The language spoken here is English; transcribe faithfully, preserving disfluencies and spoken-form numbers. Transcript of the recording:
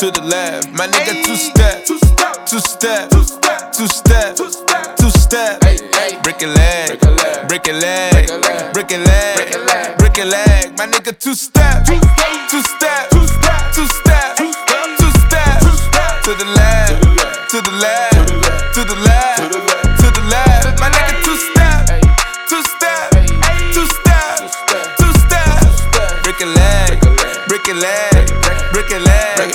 to the left. My nigga two step, two step, two step, two step, two step. Break a leg, break a leg, break a leg, break a leg. My nigga two step, two step, two step, two step, to the left, to the left, to the left, to the left. My nigga two step, two step, two step, two step. Break a leg, break a leg, break a leg.